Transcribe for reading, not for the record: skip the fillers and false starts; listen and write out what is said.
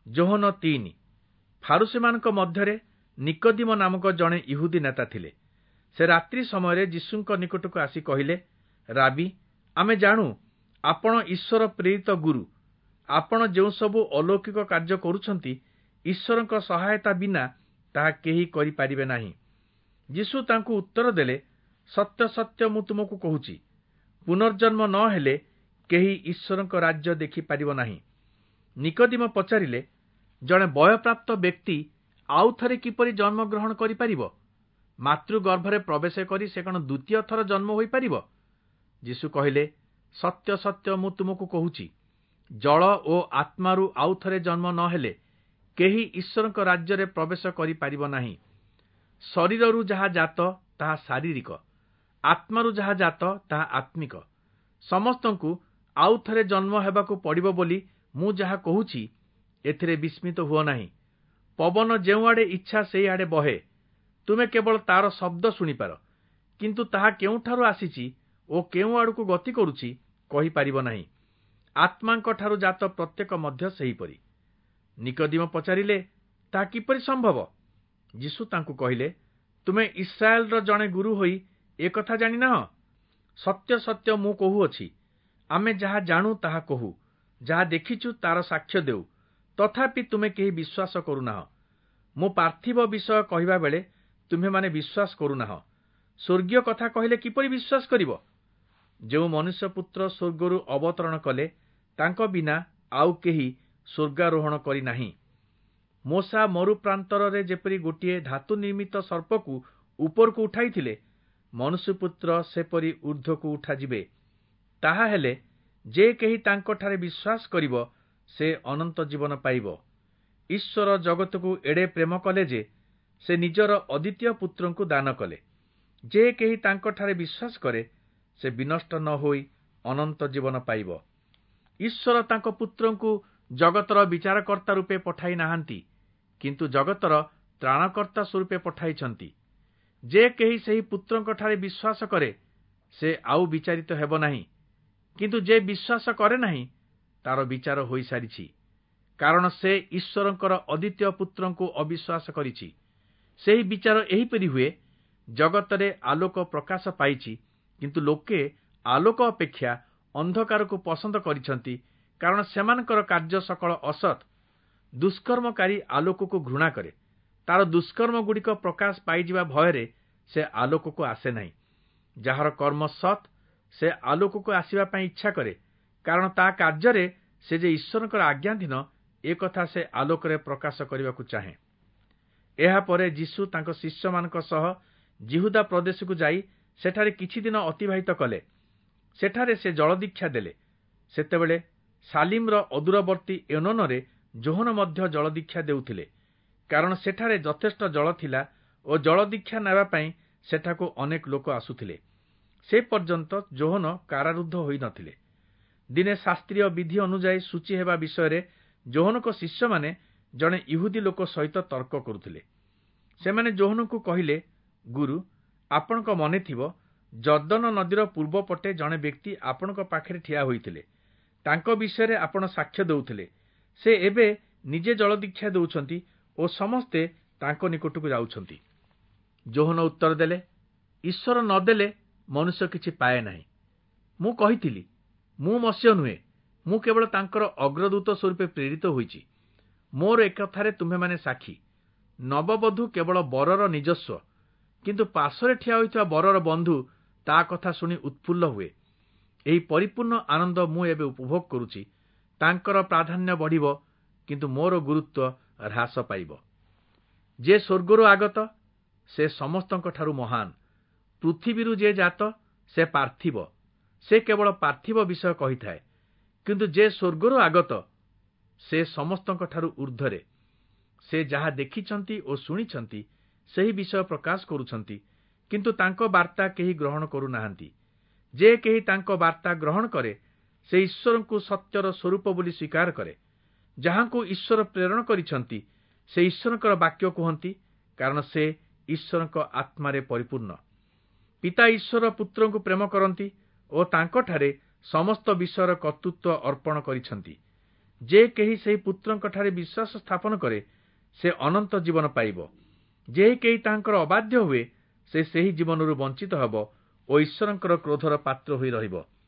ଯୋହନ 3। ଫାରୁସୀମାନଙ୍କ ମଧ୍ୟରେ ନିକୋଦିମ ନାମକ ଜଣେ ଇହୁଦୀ ନେତା ଥିଲେ। ସେ ରାତ୍ରି ସମୟରେ ଯୀଶୁଙ୍କ ନିକଟକୁ ଆସି କହିଲେ, ରାବି, ଆମେ ଜାଣୁ ଆପଣ ଈଶ୍ୱର ପ୍ରେରିତ ଗୁରୁ। ଆପଣ ଯେଉଁ ସବୁ ଅଲୌକିକ କାର୍ଯ୍ୟ କରୁଛନ୍ତି, ଈଶ୍ୱରଙ୍କ ସହାୟତା ବିନା ତାହା କେହି କରିପାରିବେ ନାହିଁ। ଯୀଶୁ ତାଙ୍କୁ ଉତ୍ତର ଦେଲେ, ସତ୍ୟ ସତ୍ୟ ମୁଁ ତୁମକୁ କହୁଛି, ପୁନର୍ଜନ୍ମ ନ ହେଲେ କେହି ଈଶ୍ୱରଙ୍କ ରାଜ୍ୟ ଦେଖିପାରିବ ନାହିଁ। ନିକୋଦିମ ପଚାରିଲେ, ଜଣେ ବୟପ୍ରାପ୍ତ ବ୍ୟକ୍ତି ଆଉ ଥରେ କିପରି ଜନ୍ମଗ୍ରହଣ କରିପାରିବ? ମାତୃଗର୍ଭରେ ପ୍ରବେଶ କରି ସେ କଣ ଦ୍ୱିତୀୟ ଥର ଜନ୍ମ ହୋଇପାରିବ? ଯୀଶୁ କହିଲେ, ସତ୍ୟ ସତ୍ୟ ମୁଁ ତୁମକୁ କହୁଛି, ଜଳ ଓ ଆତ୍ମାରୁ ଆଉ ଥରେ ଜନ୍ମ ନ ହେଲେ କେହି ଈଶ୍ୱରଙ୍କ ରାଜ୍ୟରେ ପ୍ରବେଶ କରିପାରିବ ନାହିଁ। ଶରୀରରୁ ଯାହା ଜାତ ତାହା ଶାରୀରିକ, ଆତ୍ମାରୁ ଯାହା ଜାତ ତାହା ଆତ୍ମିକ। ସମସ୍ତଙ୍କୁ ଆଉ ଥରେ ଜନ୍ମ ହେବାକୁ ପଡ଼ିବ ବୋଲି ମୁଁ ଯାହା କହୁଛି, ଏଥିରେ ବିସ୍ମିତ ହୁଅ ନାହିଁ। ପବନ ଯେଉଁଆଡ଼େ ଇଚ୍ଛା ସେଇଆଡ଼େ ବହେ, ତୁମେ କେବଳ ତାର ଶବ୍ଦ ଶୁଣିପାର, କିନ୍ତୁ ତାହା କେଉଁଠାରୁ ଆସିଛି ଓ କେଉଁ ଆଡ଼କୁ ଗତି କରୁଛି କହିପାରିବ ନାହିଁ। ଆତ୍ମାଙ୍କ ଠାରୁ ଜାତ ପ୍ରତ୍ୟେକ ମଧ୍ୟ ସେହିପରି। ନିକୋଦିମ ପଚାରିଲେ, ତାହା କିପରି ସମ୍ଭବ? ଯୀଶୁ ତାଙ୍କୁ କହିଲେ, ତୁମେ ଇସ୍ରାଏଲର ଜଣେ ଗୁରୁ ହୋଇ ଏକଥା ଜାଣିନାହଁ? ସତ୍ୟ ସତ୍ୟ ମୁଁ କହୁଅଛି, ଆମେ ଯାହା ଜାଣୁ ତାହା କହୁ, ଯାହା ଦେଖିଛୁ ତାର ସାକ୍ଷ୍ୟ ଦେଉ, ତଥାପି ତୁମେ କେହି ବିଶ୍ୱାସ କରୁନାହଁ। ମୁଁ ପାର୍ଥିବ ବିଷୟ କହିବା ବେଳେ ତୁମ୍ଭେମାନେ ବିଶ୍ୱାସ କରୁନାହଁ। ସ୍ୱର୍ଗୀୟ କଥା କହିଲେ କିପରି ବିଶ୍ୱାସ କରିବ? ଯେଉଁ ମନୁଷ୍ୟପୁତ୍ର ସ୍ୱର୍ଗରୁ ଅବତରଣ କଲେ, ତାଙ୍କ ବିନା ଆଉ କେହି ସ୍ୱର୍ଗାରୋହଣ କରିନାହିଁ। ମୋଶା ମରୁପ୍ରାନ୍ତରରେ ଯେପରି ଗୋଟିଏ ଧାତୁ ନିର୍ମିତ ସର୍ପକୁ ଉପରକୁ ଉଠାଇଥିଲେ, ମନୁଷ୍ୟପୁତ୍ର ସେପରି ଊର୍ଦ୍ଧ୍ୱକୁ ଉଠାଯିବେ। ତାହା ହେଲେ ଯେ କେହି ତାଙ୍କଠାରେ ବିଶ୍ୱାସ କରିବ, ସେ ଅନନ୍ତ ଜୀବନ ପାଇବ। ଈଶ୍ୱର ଜଗତକୁ ଏଡ଼େ ପ୍ରେମ କଲେ ଯେ ସେ ନିଜର ଅଦ୍ୱିତୀୟ ପୁତ୍ରଙ୍କୁ ଦାନ କଲେ। ଯେ କେହି ତାଙ୍କଠାରେ ବିଶ୍ୱାସ କରେ, ସେ ବିନଷ୍ଟ ନ ହୋଇ ଅନନ୍ତ ଜୀବନ ପାଇବ। ଈଶ୍ୱର ତାଙ୍କ ପୁତ୍ରଙ୍କୁ ଜଗତର ବିଚାରକର୍ତ୍ତା ରୂପେ ପଠାଇ ନାହାନ୍ତି, କିନ୍ତୁ ଜଗତର ତ୍ରାଣକର୍ତ୍ତା ସ୍ୱରୂପେ ପଠାଇଛନ୍ତି। ଯେ କେହି ସେହି ପୁତ୍ରଙ୍କଠାରେ ବିଶ୍ୱାସ କରେ, ସେ ଆଉ ବିଚାରିତ ହେବ ନାହିଁ, କିନ୍ତୁ ଯେ ବିଶ୍ୱାସ କରେ ନାହିଁ, ତାର ବିଚାର ହୋଇସାରିଛି, କାରଣ ସେ ଈଶ୍ୱରଙ୍କର ଅଦ୍ୱିତୀୟ ପୁତ୍ରଙ୍କୁ ଅବିଶ୍ୱାସ କରିଛି। ସେହି ବିଚାର ଏହିପରି ହୁଏ, ଜଗତରେ ଆଲୋକ ପ୍ରକାଶ ପାଇଛି, କିନ୍ତୁ ଲୋକେ ଆଲୋକ ଅପେକ୍ଷା ଅନ୍ଧକାରକୁ ପସନ୍ଦ କରିଛନ୍ତି, କାରଣ ସେମାନଙ୍କର କାର୍ଯ୍ୟ ସକଳ ଅସତ୍। ଦୁଷ୍କର୍ମକାରୀ ଆଲୋକକୁ ଘୃଣା କରେ, ତାର ଦୁଷ୍କର୍ମଗୁଡ଼ିକ ପ୍ରକାଶ ପାଇଯିବା ଭୟରେ ସେ ଆଲୋକକୁ ଆସେ ନାହିଁ। ଯାହାର କର୍ମ ସତ୍, ସେ ଆଲୋକକୁ ଆସିବା ପାଇଁ ଇଚ୍ଛା କରେ, କାରଣ ତା କାର୍ଯ୍ୟରେ ସେ ଯେ ଈଶ୍ୱରଙ୍କର ଆଜ୍ଞାଧୀନ, ଏକଥା ସେ ଆଲୋକରେ ପ୍ରକାଶ କରିବାକୁ ଚାହେଁ। ଏହାପରେ ଯୀଶୁ ତାଙ୍କ ଶିଷ୍ୟମାନଙ୍କ ସହ ଜିହୁଦା ପ୍ରଦେଶକୁ ଯାଇ ସେଠାରେ କିଛି ଦିନ ଅତିବାହିତ କଲେ। ସେଠାରେ ସେ ଜଳଦୀକ୍ଷା ଦେଲେ। ସେତେବେଳେ ସାଲିମର ଅଦୂରବର୍ତ୍ତୀ ଏନୋନରେ ଯୋହନ ମଧ୍ୟ ଜଳଦୀକ୍ଷା ଦେଉଥିଲେ, କାରଣ ସେଠାରେ ଯଥେଷ୍ଟ ଜଳ ଥିଲା ଓ ଜଳଦୀକ୍ଷା ନେବା ପାଇଁ ସେଠାକୁ ଅନେକ ଲୋକ ଆସୁଥିଲେ। ସେ ପର୍ଯ୍ୟନ୍ତ ଯୋହନ କାରାରୁଦ୍ଧ ହୋଇନଥିଲେ। ଦିନେ ଶାସ୍ତ୍ରୀୟ ବିଧି ଅନୁଯାୟୀ ସୂଚୀ ହେବା ବିଷୟରେ ଯୋହନଙ୍କ ଶିଷ୍ୟମାନେ ଜଣେ ଇହୁଦୀ ଲୋକ ସହିତ ତର୍କ କରୁଥିଲେ। ସେମାନେ ଯୋହନଙ୍କୁ କହିଲେ, ଗୁରୁ, ଆପଣଙ୍କ ମନେଥିବ, ଜର୍ଦ୍ଦନ ନଦୀର ପୂର୍ବ ପଟେ ଜଣେ ବ୍ୟକ୍ତି ଆପଣଙ୍କ ପାଖରେ ଠିଆ ହୋଇଥିଲେ। ତାଙ୍କ ବିଷୟରେ ଆପଣ ସାକ୍ଷ୍ୟ ଦେଉଥିଲେ। ସେ ଏବେ ନିଜେ ଜଳଦୀକ୍ଷା ଦେଉଛନ୍ତି ଓ ସମସ୍ତେ ତାଙ୍କ ନିକଟକୁ ଯାଉଛନ୍ତି। ଯୋହନ ଉତ୍ତର ଦେଲେ, ଈଶ୍ୱର ନ ଦେଲେ ମନୁଷ୍ୟ କିଛି ପାଏ ନାହିଁ। ମୁଁ କହିଥିଲି, ମୁଁ ମସିହ ନୁହେଁ, ମୁଁ କେବଳ ତାଙ୍କର ଅଗ୍ରଦୂତ ସ୍ୱରୂପେ ପ୍ରେରିତ ହୋଇଛି। ମୋର ଏକଥାରେ ତୁମ୍ଭେମାନେ ସାକ୍ଷୀ। ନବବଧୂ କେବଳ ବରର ନିଜସ୍ୱ, କିନ୍ତୁ ପାର୍ଶ୍ୱରେ ଠିଆ ହୋଇଥିବା ବରର ବନ୍ଧୁ ତା କଥା ଶୁଣି ଉତ୍ଫୁଲ୍ଲ ହୁଏ। ଏହି ପରିପୂର୍ଣ୍ଣ ଆନନ୍ଦ ମୁଁ ଏବେ ଉପଭୋଗ କରୁଛି। ତାଙ୍କର ପ୍ରାଧାନ୍ୟ ବଢ଼ିବ, କିନ୍ତୁ ମୋର ଗୁରୁତ୍ୱ ହ୍ରାସ ପାଇବ। ଯେ ସ୍ୱର୍ଗରୁ ଆଗତ, ସେ ସମସ୍ତଙ୍କଠାରୁ ମହାନ। ପୃଥିବୀରୁ ଯେ ଜାତ, ସେ ପାର୍ଥିବ। ସେ କେବଳ ପାର୍ଥିବ ବିଷୟ କହିଥାଏ, କିନ୍ତୁ ଯେ ସ୍ୱର୍ଗରୁ ଆଗତ, ସେ ସମସ୍ତଙ୍କଠାରୁ ଊର୍ଦ୍ଧ୍ୱରେ। ସେ ଯାହା ଦେଖିଛନ୍ତି ଓ ଶୁଣିଛନ୍ତି ସେହି ବିଷୟ ପ୍ରକାଶ କରୁଛନ୍ତି, କିନ୍ତୁ ତାଙ୍କ ବାର୍ତ୍ତା କେହି ଗ୍ରହଣ କରୁନାହାନ୍ତି। ଯେ କେହି ତାଙ୍କ ବାର୍ତ୍ତା ଗ୍ରହଣ କରେ, ସେ ଈଶ୍ୱରଙ୍କୁ ସତ୍ୟର ସ୍ୱରୂପ ବୋଲି ସ୍ୱୀକାର କରେ। ଯାହାଙ୍କୁ ଈଶ୍ୱର ପ୍ରେରଣ କରିଛନ୍ତି, ସେ ଈଶ୍ୱରଙ୍କର ବାକ୍ୟ କୁହନ୍ତି, କାରଣ ସେ ଈଶ୍ୱରଙ୍କ ଆତ୍ମାରେ ପରିପୂର୍ଣ୍ଣ। ପିତା ଈଶ୍ୱର ପୁତ୍ରଙ୍କୁ ପ୍ରେମ କରନ୍ତି ଓ ତାଙ୍କଠାରେ ସମସ୍ତ ବିଷୟର କର୍ତ୍ତୃତ୍ୱ ଅର୍ପଣ କରିଛନ୍ତି। ଯେ କେହି ସେହି ପୁତ୍ରଙ୍କଠାରେ ବିଶ୍ୱାସ ସ୍ଥାପନ କରେ ସେ ଅନନ୍ତ ଜୀବନ ପାଇବ। ଯେ କେହି ତାହାଙ୍କର ଅବାଧ୍ୟ ହୁଏ ସେ ସେହି ଜୀବନରୁ ବଞ୍ଚିତ ହେବ ଓ ଈଶ୍ୱରଙ୍କର କ୍ରୋଧର ପାତ୍ର ହୋଇ ରହିବ।